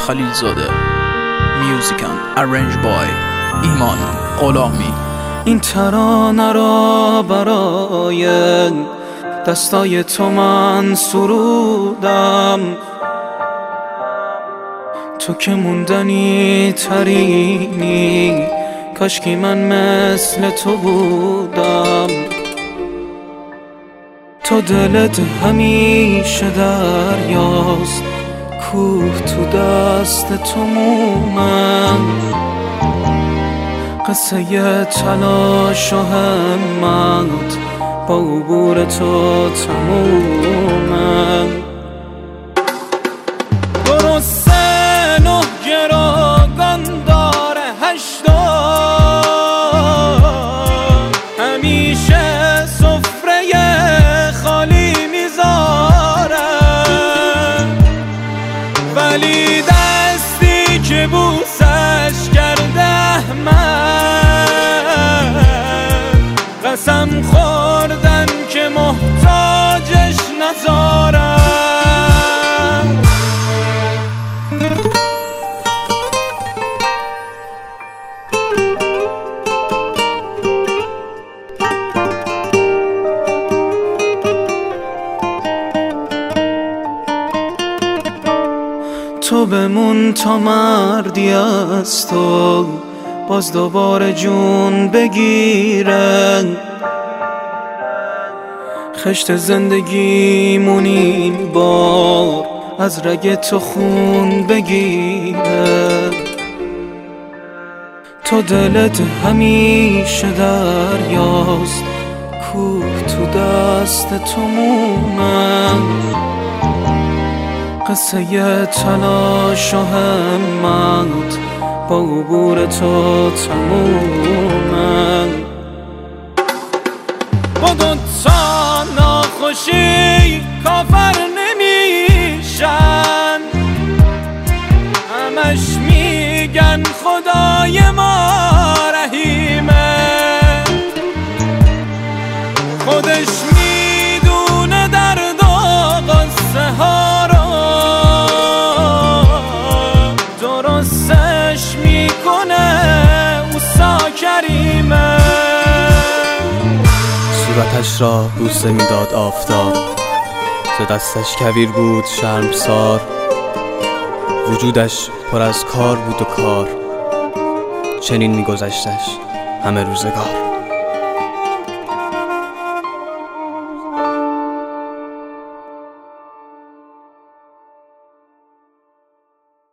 خلیلزاده. میوزیکن ارنج بای ایمان غلامی. این ترانه را برای دستای تو من سرودم، تو که موندنی ترینی، کاشکی من مثل تو بودم. تو دلت همیشه دریاست، کوه تو دست تو مومن، قصه تلاش و همت با عبور تو تمومن. درسته 9 گروگان داره 80، همیشه سفره خالی میذاره، ولی دستی که بوسش کرده من، قسم خوردن که محتاجش نذارم. تو بمون تا مردی از تو باز دوباره جون بگیرن، خشت زندگیمون این بار از رگ تو خون بگیره. تو دلت همیشه دریاست، کوه تو دست تو مومن، قصه تلاش و همت با عبور تو تمومن. با دوتا ناخوشی کافر نمیشن، همش میگن خدای ما رحیمه، خودش میدونه درد و قصه ها رو، درستش میکنه اوسا کریمه. صورتش را بوسه میداد آفتاب، ز دستش کویر بود شرمسار، وجودش پر از کار بود و کار، چنین میگذشتش همه روزگار.